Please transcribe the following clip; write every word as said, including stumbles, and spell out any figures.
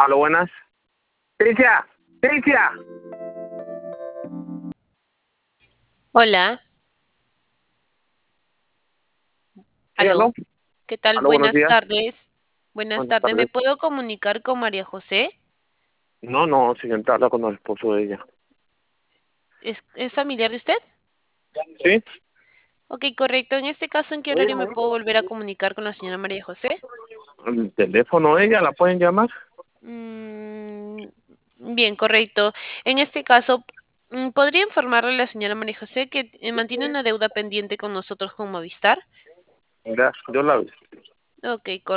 Aló, buenas. Tricia, Tricia. Hola, Sí, aló. aló, ¿qué tal? Aló, buenos Buenas días. tardes. Buenas Buenas tardes, ¿me tardes. puedo comunicar con María José? No, no, señorita, habla con el esposo de ella. ¿Es, es familiar de usted? ¿Sí? Ok, correcto. En este caso, ¿en qué horario me puedo volver a comunicar con la señora María José? El teléfono de ella, ¿la pueden llamar? Mm, bien, correcto. En este caso, mm, ¿podría informarle a la señora María José que eh, mantiene una deuda pendiente con nosotros con Movistar? Ya, yo la... Ok, correcto.